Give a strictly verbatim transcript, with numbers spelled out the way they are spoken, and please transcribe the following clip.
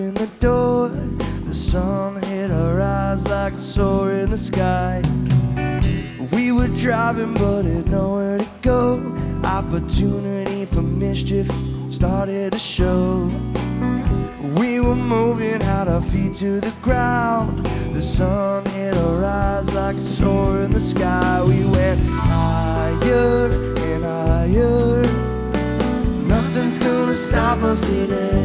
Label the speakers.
Speaker 1: In the door, the sun hit our eyes like a sword in the sky. We were driving but had nowhere to go. Opportunity for mischief started to show. We were moving out our feet to the ground. The sun hit our eyes like a sword in the sky. We went higher and higher. Nothing's gonna stop us today.